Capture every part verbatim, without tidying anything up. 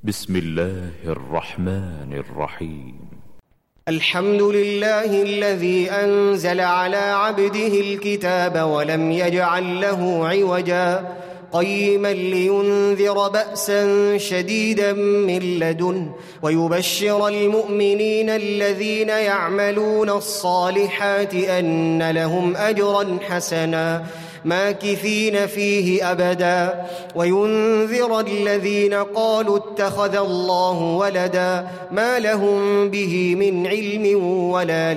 بسم الله الرحمن الرحيم. الحمد لله الذي أنزل على عبده الكتاب ولم يجعل له عوجا قيما لينذر بأسا شديدا من لدنه ويبشر المؤمنين الذين يعملون الصالحات أن لهم أجرا حسنا ماكثين فيه أبدا وينذر الذين قالوا اتخذ الله ولدا ما لهم به من علم ولا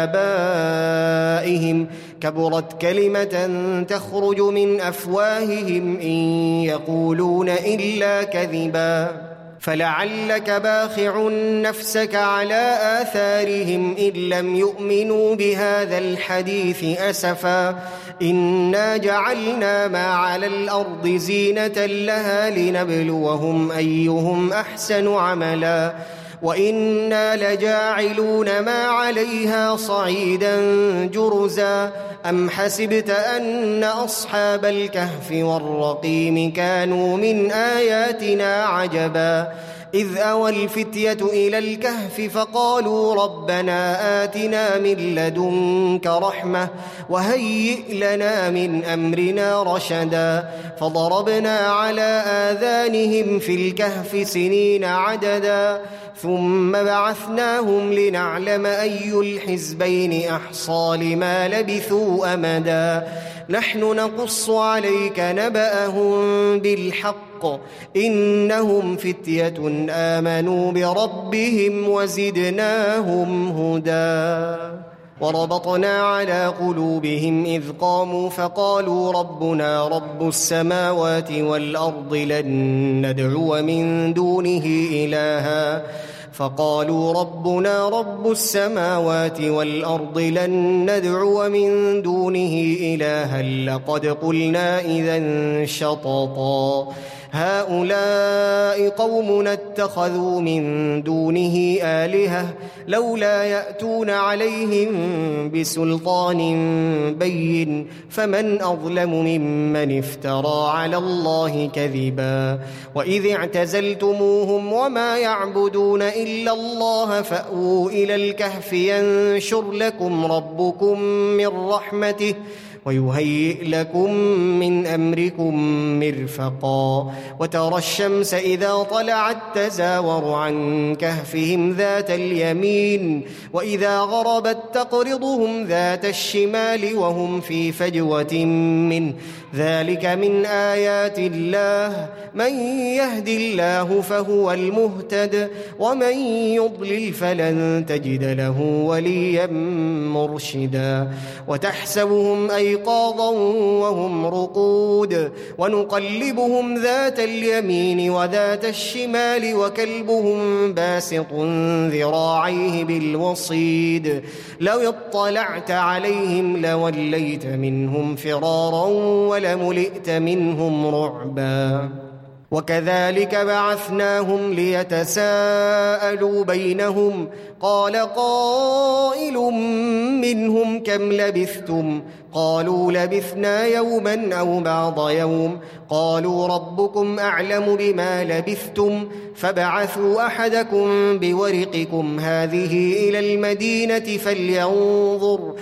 لآبائهم كبرت كلمة تخرج من أفواههم إن يقولون إلا كذبا فلعلك باخع نفسك على آثارهم إن لم يؤمنوا بهذا الحديث أسفا إنا جعلنا ما على الأرض زينة لها لنبلوهم أيهم أحسن عملا وإنا لجاعلون ما عليها صعيدا جرزا أم حسبت أن أصحاب الكهف والرقيم كانوا من آياتنا عجبا إذ أوى الفتية إلى الكهف فقالوا ربنا آتنا من لدنك رحمة وهيئ لنا من أمرنا رشدا فضربنا على آذانهم في الكهف سنين عددا ثم بعثناهم لنعلم أي الحزبين أحصى لما لبثوا أمدا نحن نقص عليك نبأهم بالحق إنهم فتية آمنوا بربهم وزدناهم هدى وربطنا على قلوبهم إذ قاموا فقالوا ربنا رب السماوات والأرض لن ندعو من دونه إلها فقالوا ربنا رب السماوات والأرض لن ندعو من دونه إلها لقد قلنا إذا شططا هؤلاء قومنا اتخذوا من دونه آلهة لولا يأتون عليهم بسلطان بين فمن أظلم ممن افترى على الله كذبا وإذ اعتزلتموهم وما يعبدون إلا الله فأووا إلى الكهف ينشر لكم ربكم من رحمته ويهيئ لكم من أمركم مرفقا وترى الشمس إذا طلعت تزاور عن كهفهم ذات اليمين وإذا غربت تقرضهم ذات الشمال وهم في فجوة منه ذلك من آيات الله من يهد الله فهو المهتد ومن يضلل فلن تجد له وليا مرشدا وتحسبهم أيقاظا وهم رقود ونقلبهم ذات اليمين وذات الشمال وكلبهم باسط ذراعيه بالوصيد لو اطلعت عليهم لوليت منهم فرارا ولملئت منهم رعبا وكذلك بعثناهم ليتساءلوا بينهم قال قائل منهم كم لبثتم قالوا لبثنا يوما أو بعض يوم قالوا ربكم أعلم بما لبثتم فابعثوا أحدكم بورقكم هذه إلى المدينة فلينظر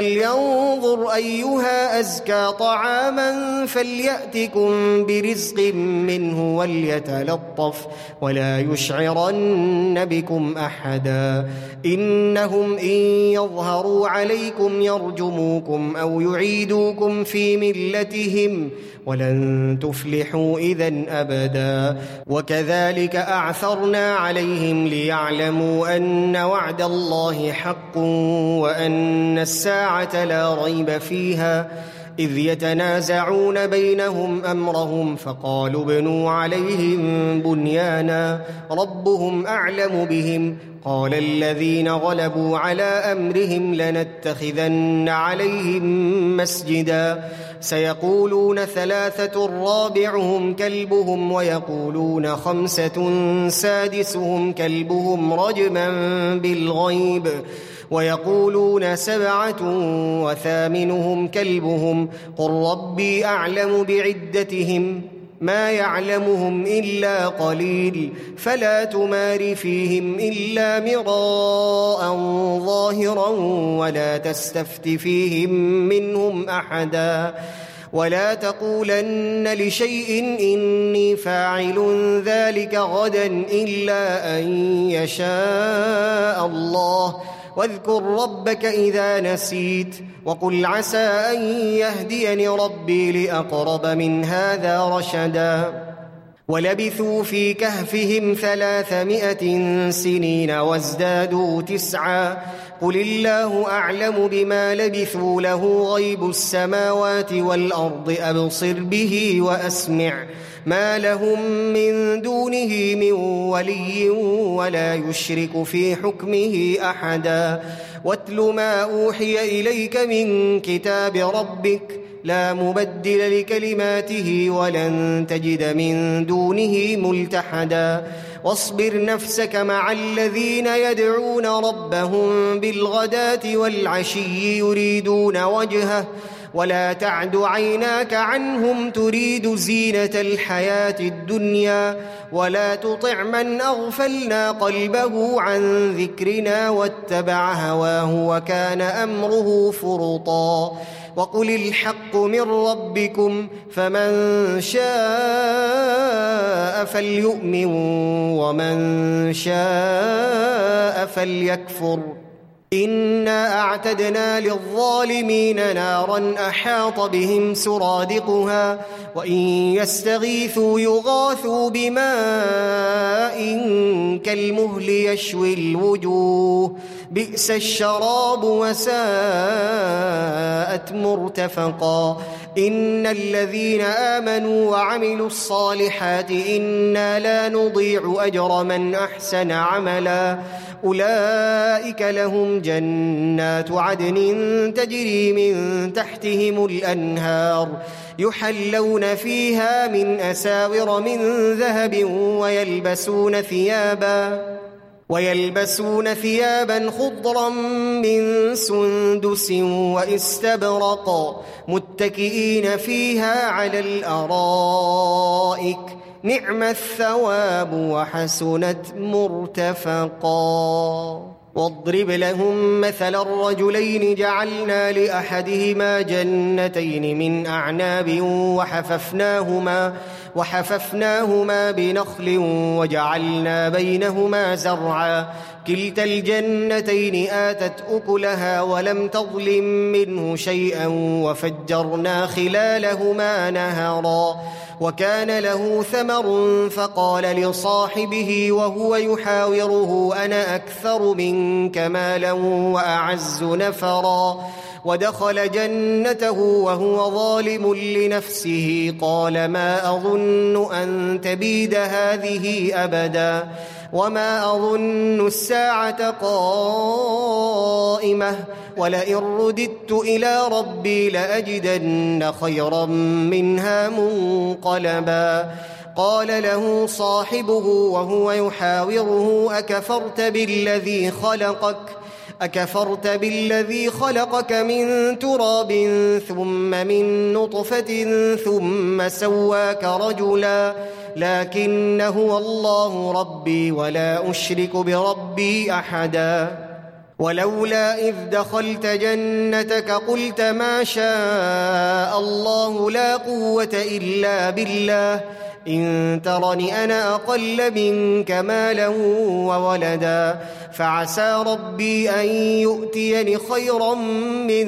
فلينظر أيها أزكى طعاما فليأتكم برزق منه وليتلطف ولا يشعرن بكم أحدا إنهم إن يظهروا عليكم يرجموكم أو يعيدوكم في ملتهم ولن تفلحوا إذن أبدا وكذلك أعثرنا عليهم ليعلموا أن وعد الله حق وأن الساعة لا ريب فيها إذ يتنازعون بينهم أمرهم فقالوا ابنوا عليهم بنيانا ربهم أعلم بهم قال الذين غلبوا على أمرهم لنتخذن عليهم مسجدا سيقولون ثلاثة رابعهم كلبهم ويقولون خمسة سادسهم كلبهم رجما بالغيب ويقولون سبعة وثامنهم كلبهم قل ربي أعلم بعدتهم ما يعلمهم إلا قليل فلا تمار فيهم إلا مراء ظاهرا ولا تستفت فيهم منهم أحدا ولا تقولن لشيء إني فاعل ذلك غدا إلا أن يشاء الله واذكر ربك إذا نسيت وقل عسى أن يهديني ربي لأقرب من هذا رشدا ولبثوا في كهفهم ثلاثمائة سنين وازدادوا تسعا قل الله أعلم بما لبثوا له غيب السماوات والأرض أبصر به وأسمع ما لهم من دونه من ولي ولا يشرك في حكمه أحدا واتل ما أوحي إليك من كتاب ربك لا مبدل لكلماته ولن تجد من دونه ملتحدا واصبر نفسك مع الذين يدعون ربهم بالغداة والعشي يريدون وجهه ولا تعد عيناك عنهم تريد زينة الحياة الدنيا ولا تطع من أغفلنا قلبه عن ذكرنا واتبع هواه وكان أمره فرطا وقل الحق من ربكم فمن شاء فليؤمن ومن شاء فليكفر إنا أعتدنا للظالمين نارا أحاط بهم سرادقها وإن يستغيثوا يغاثوا بماء كالمهل يشوي الوجوه بئس الشراب وساءت مرتفقا إن الذين آمنوا وعملوا الصالحات إنا لا نضيع أجر من أحسن عملا أولئك لهم جنات عدن تجري من تحتهم الأنهار يحلون فيها من أساور من ذهب ويلبسون ثيابا ويلبسون ثيابا خضرا من سندس واستبرق متكئين فيها على الأرائك نعم الثواب وحسنت مرتفقا واضرب لهم مثل الرجلين جعلنا لأحدهما جنتين من أعناب وحففناهما وحففناهما بنخل وجعلنا بينهما زرعا كلتا الجنتين آتت أكلها ولم تظلم منه شيئا وفجرنا خلالهما نهرا وكان له ثمر فقال لصاحبه وهو يحاوره أنا أكثر منك مالا وأعز نفرا ودخل جنته وهو ظالم لنفسه قال ما أظن أن تبيد هذه أبدا وما أظن الساعة قائمة ولئن رددت إلى ربي لأجدن خيرا منها منقلبا قال له صاحبه وهو يحاوره أكفرت بالذي خلقك أكفرت بالذي خلقك من تراب ثم من نطفة ثم سواك رجلا لكن هو الله ربي ولا أشرك بربي أحدا ولولا إذ دخلت جنتك قلت ما شاء الله لا قوة إلا بالله إن ترني أنا أقل منك مالا وولدا فعسى ربي أن يؤتيني خيرا من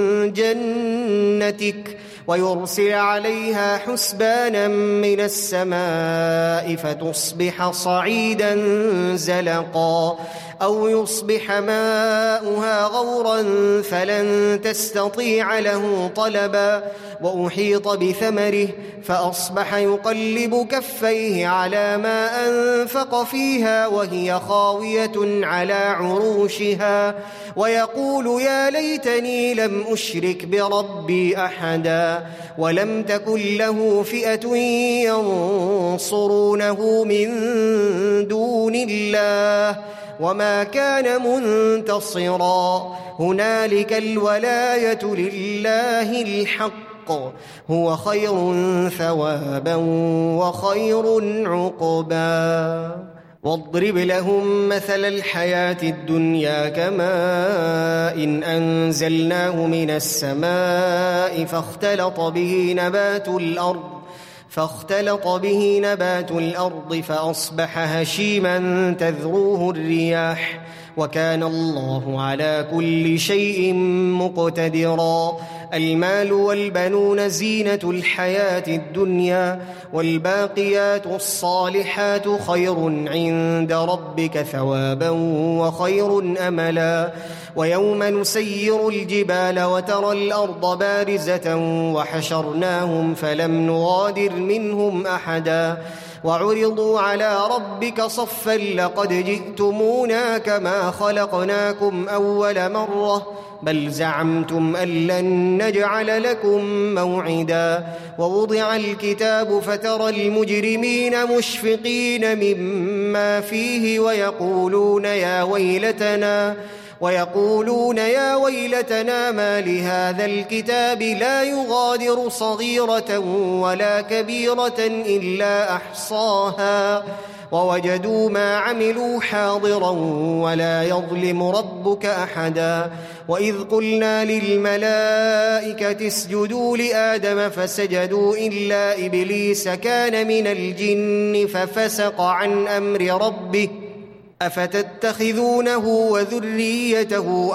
جنتك ويرسل عليها حسبانا من السماء فتصبح صعيدا زلقا أو يصبح ماؤها غورا فلن تستطيع له طلبا وأحيط بثمره فأصبح يقلب كفيه على ما أنفق فيها وهي خاوية على عروشها ويقول يا ليتني لم أشرك بربي أحدا ولم تكن له فئة ينصرونه من دون الله وما كان منتصرا هنالك الولاية لله الحق هو خير ثوابا وخير عقبا واضرب لهم مثل الحياة الدنيا كماء إن أنزلناه من السماء فاختلط به نبات الأرض فاختلط به نبات الأرض فأصبح هشيما تذروه الرياح وكان الله على كل شيء مقتدرا المال والبنون زينة الحياة الدنيا والباقيات الصالحات خير عند ربك ثوابا وخير أملا ويوم نسير الجبال وترى الأرض بارزة وحشرناهم فلم نغادر منهم أحدا وعرضوا على ربك صفا لقد جئتمونا كما خلقناكم أول مرة بل زعمتم أن لن نجعل لكم موعدا ووضع الكتاب فترى المجرمين مشفقين مما فيه ويقولون يا ويلتنا ويقولون يا ويلتنا ما لهذا الكتاب لا يغادر صغيرة ولا كبيرة إلا أحصاها ووجدوا ما عملوا حاضرا ولا يظلم ربك أحدا وإذ قلنا للملائكة اسجدوا لآدم فسجدوا إلا إبليس كان من الجن ففسق عن أمر ربه أفتتخذونه وذريته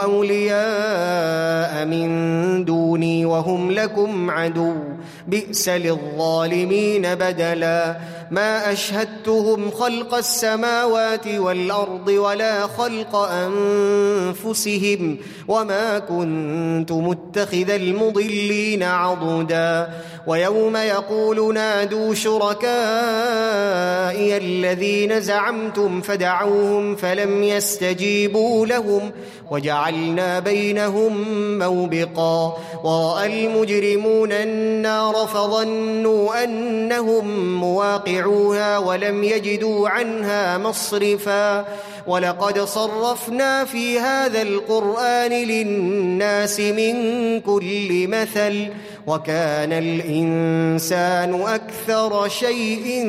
أولياء من دوني وهم لكم عدو بئس للظالمين بدلا ما أشهدتهم خلق السماوات والأرض ولا خلق أنفسهم وما كنت متخذ المضلين عضدا ويوم يقول نادوا شركائي الذين زعمتم فدعوهم فلم يستجيبوا لهم وجعلنا بينهم موبقا ورأى المجرمون النار فظنوا أنهم مواقعوها ولم يجدوا عنها مصرفا ولقد صرفنا في هذا القرآن للناس من كل مثل وكان الإنسان أكثر شيء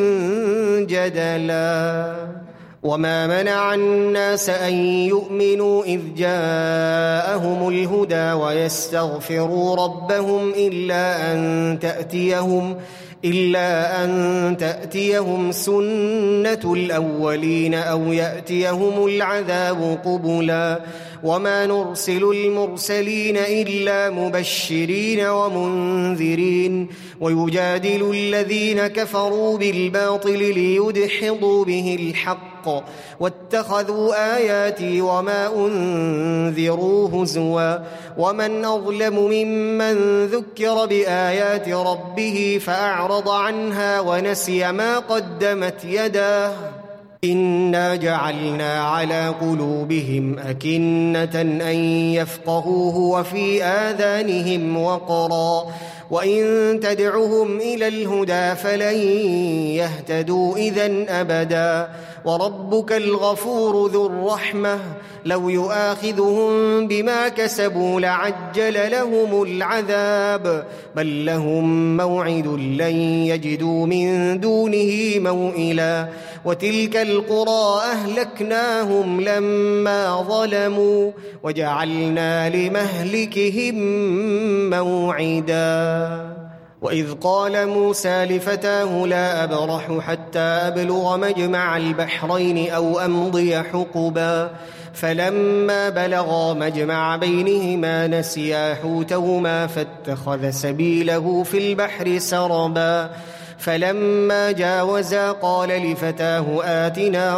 جدلا وما منع الناس أن يؤمنوا إذ جاءهم الهدى ويستغفروا ربهم إلا أن تأتيهم إلا أن تأتيهم سنة الأولين أو يأتيهم العذاب قبلا وما نرسل المرسلين إلا مبشرين ومنذرين ويجادل الذين كفروا بالباطل ليدحضوا به الحق واتخذوا آياتي وما أنذروا هزوا ومن أظلم ممن ذكر بآيات ربه فأعرض عنها ونسي ما قدمت يداه إنا جعلنا على قلوبهم أكنة أن يفقهوه وفي آذانهم وقرا وإن تدعهم إلى الهدى فلن يهتدوا إذن أبدا وربك الغفور ذو الرحمة لو يؤاخذهم بما كسبوا لعجل لهم العذاب بل لهم موعد لن يجدوا من دونه موئلا وتلك القرى أهلكناهم لما ظلموا وجعلنا لمهلكهم موعدا وإذ قال موسى لفتاه لا أبرح حتى أبلغ مجمع البحرين أو أمضي حقبا فلما بلغا مجمع بينهما نسيا حوتهما فاتخذ سبيله في البحر سربا فلما جاوزا قال لفتاه آتنا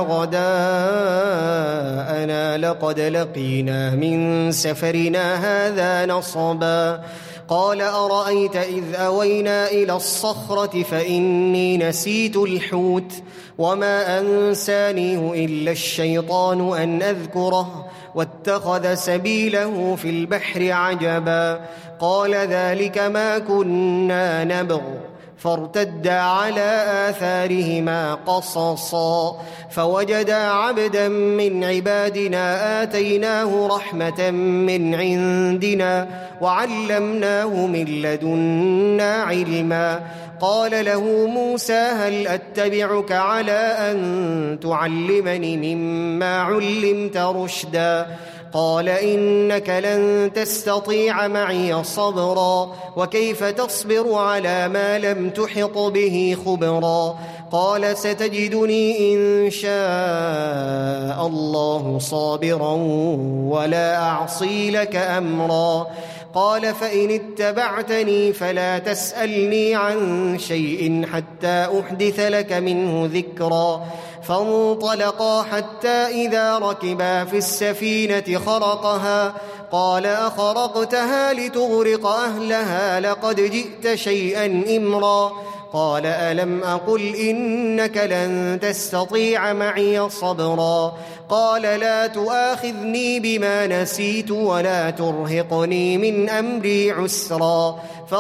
غداءنا لقد لقينا من سفرنا هذا نصبا قال أرأيت إذ أوينا إلى الصخرة فإني نسيت الحوت وما أنسانيه إلا الشيطان أن أذكره واتخذ سبيله في البحر عجبا قال ذلك ما كنا نبغ فارتدا على آثارهما قصصا فوجدا عبدا من عبادنا آتيناه رحمة من عندنا وعلمناه من لدنا علما قال له موسى هل أتبعك على أن تعلمني مما علمت رشدا قال إنك لن تستطيع معي صبرا وكيف تصبر على ما لم تحط به خبرا قال ستجدني إن شاء الله صابرا ولا أعصي لك أمرا قال فإن اتبعتني فلا تسألني عن شيء حتى أحدث لك منه ذكرا فانطلقا حتى إذا ركبا في السفينة خرقها قال أخرقتها لتغرق أهلها لقد جئت شيئا إمرا قال ألم أقل إنك لن تستطيع معي صبرا قال لا تؤاخذني بما نسيت ولا ترهقني من أمري عسرا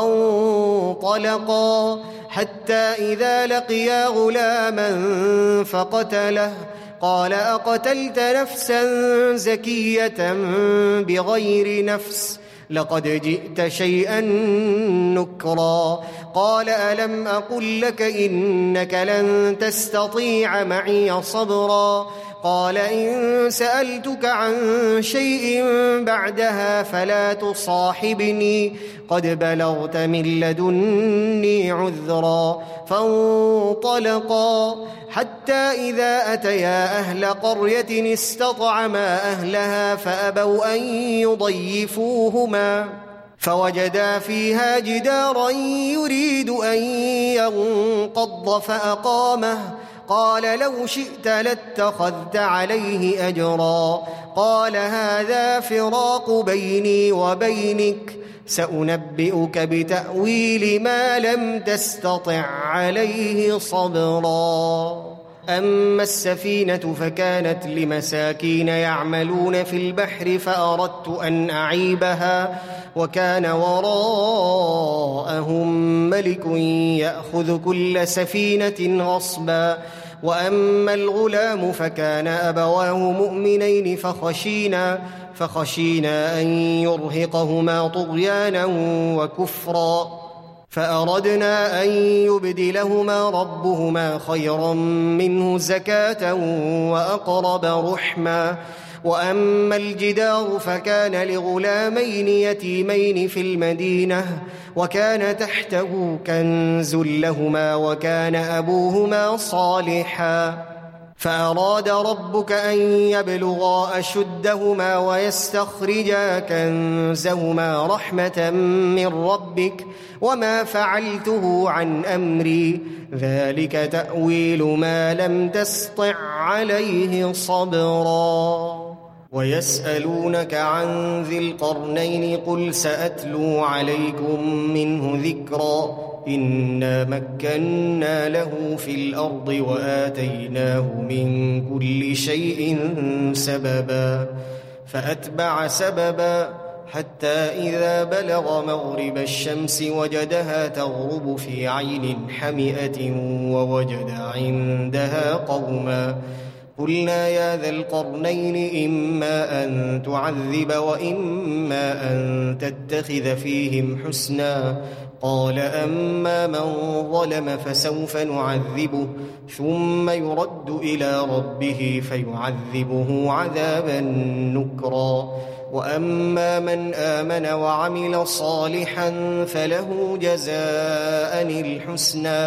فانطلقا حتى إذا لقيا غلاما فقتله قال أقتلت نفسا زكية بغير نفس لقد جئت شيئا نكرا قال ألم أقل لك إنك لن تستطيع معي صبرا قال إن سألتك عن شيء بعدها فلا تصاحبني قد بلغت من لدني عذرا فانطلقا حتى إذا أتيا أهل قرية استطعما أهلها فأبوا أن يضيفوهما فوجدا فيها جدارا يريد أن ينقض فأقامه قال لو شئت لاتخذت عليه أجرا قال هذا فراق بيني وبينك سأنبئك بتأويل ما لم تستطع عليه صبرا أما السفينة فكانت لمساكين يعملون في البحر فأردت أن أعيبها وكان وراءهم ملك يأخذ كل سفينة غصبا وأما الغلام فكان أبواه مؤمنين فخشينا فخشينا أن يرهقهما طغيانا وكفرا فأردنا أن يبدلهما ربهما خيرا منه زكاة وأقرب رحما وأما الجدار فكان لغلامين يتيمين في المدينة وكان تحته كنز لهما وكان أبوهما صالحا فأراد ربك أن يبلغا أشدهما ويستخرجا كنزهما رحمة من ربك وما فعلته عن أمري ذلك تأويل ما لم تسطع عليه صبرا ويسألونك عن ذي القرنين قل سأتلو عليكم منه ذكرا إنا مكنا له في الأرض وآتيناه من كل شيء سببا فأتبع سببا حتى إذا بلغ مغرب الشمس وجدها تغرب في عين حمئة ووجد عندها قوما قلنا يا ذا القرنين إما أن تعذب وإما أن تتخذ فيهم حسنا قال أما من ظلم فسوف نعذبه ثم يرد إلى ربه فيعذبه عذابا نكرا وأما من آمن وعمل صالحا فله جزاء الحسنى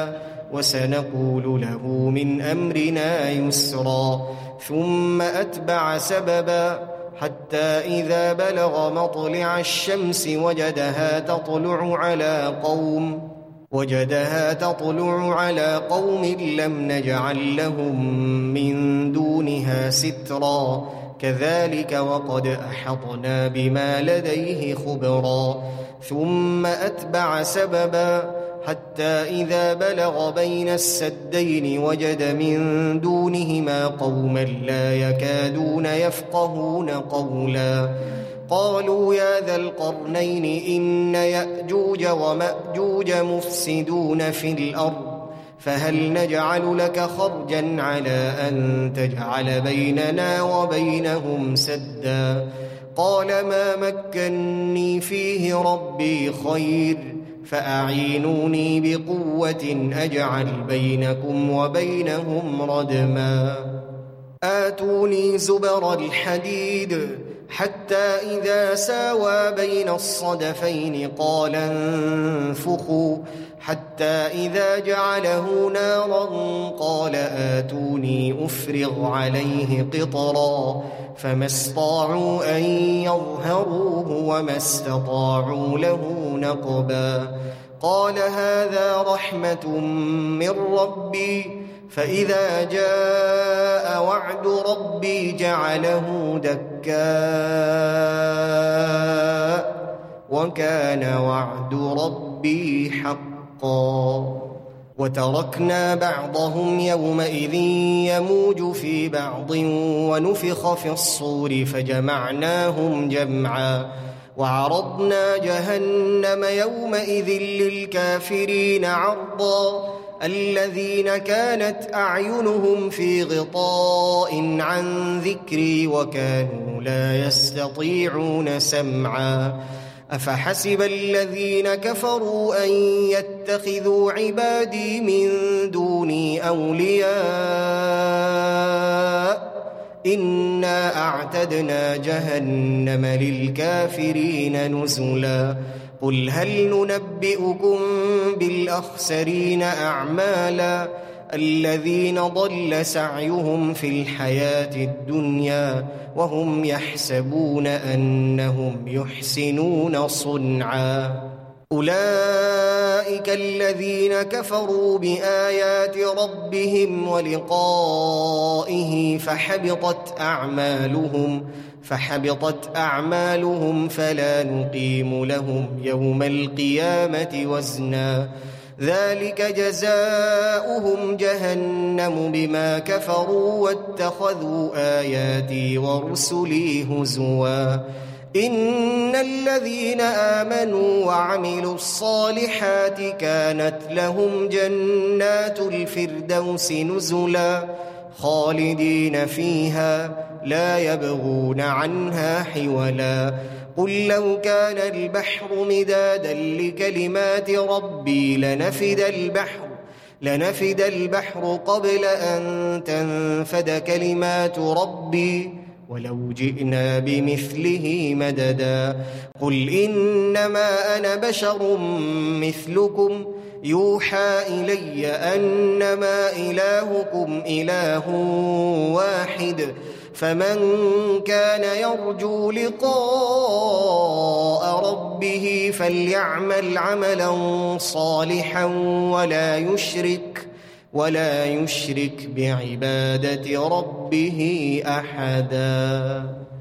وسنقول له من أمرنا يسرا ثم أتبع سببا حتى إذا بلغ مطلع الشمس وجدها تطلع على قوم وجدها تطلع على قوم لم نجعل لهم من دونها سترا كذلك وقد أحطنا بما لديه خبرا ثم أتبع سببا حتى إذا بلغ بين السدين وجد من دونهما قوما لا يكادون يفقهون قولا قالوا يا ذا القرنين إن يأجوج ومأجوج مفسدون في الأرض فهل نجعل لك خرجا على أن تجعل بيننا وبينهم سدا قال ما مكني فيه ربي خير فأعينوني بقوة أجعل بينكم وبينهم ردما آتوني زبر الحديد حتى إذا ساوى بين الصدفين قال انفخوا حتى إذا جعله نارا قال آتوني أفرغ عليه قطرا فما استطاعوا أن يظهروه وما استطاعوا له نقبا قال هذا رحمة من ربي فإذا جاء وعد ربي جعله دكاء وكان وعد ربي حقا وتركنا بعضهم يومئذ يموج في بعض ونفخ في الصور فجمعناهم جمعا وعرضنا جهنم يومئذ للكافرين عرضا الذين كانت أعينهم في غطاء عن ذكري وكانوا لا يستطيعون سمعا أفحسب الذين كفروا أن يتخذوا عبادي من دوني أولياء إنا أعتدنا جهنم للكافرين نزلا قل هل ننبئكم بالأخسرين أعمالا الذين ضل سعيهم في الحياة الدنيا وهم يحسبون أنهم يحسنون صنعا أولئك الذين كفروا بآيات ربهم ولقائه فحبطت أعمالهم فحبطت أعمالهم فلا نقيم لهم يوم القيامة وزنا ذلك جزاؤهم جهنم بما كفروا واتخذوا آياتي ورسلي هزوا إن الذين آمنوا وعملوا الصالحات كانت لهم جنات الفردوس نزلا خالدين فيها لا يبغون عنها حولا قل لو كان البحر مدادا لكلمات ربي لنفد البحر لنفد البحر قبل أن تنفد كلمات ربي ولو جئنا بمثله مددا قل إنما أنا بشر مثلكم يوحى إلي أنما إلهكم إله واحد فمن كان يرجو لقاء ربه فليعمل عملا صالحا ولا يشرك ولا يشرك بعبادة ربه أحدا.